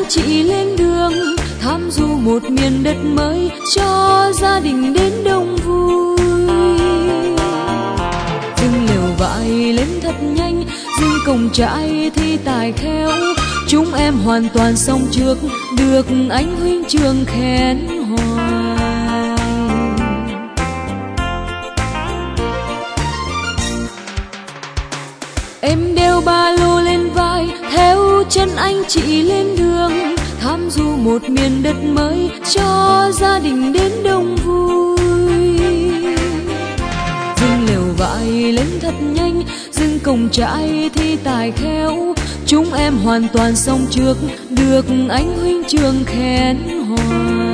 chị lên đường tham du một miền đất mới, cho gia đình đến đông vui. Dừng lều vải lên thật nhanh, dừng cổng trại thi tài khéo, chúng em hoàn toàn xong trước, được anh huynh trường khen hoài. Em đeo ba lô lên vai, theo chân anh chị lên đường tham du một miền đất mới, cho gia đình đến đông vui. Dừng lều vải lên thật nhanh, dừng cổng trại thi tài khéo, chúng em hoàn toàn xong trước, được anh huynh trường khen hoài.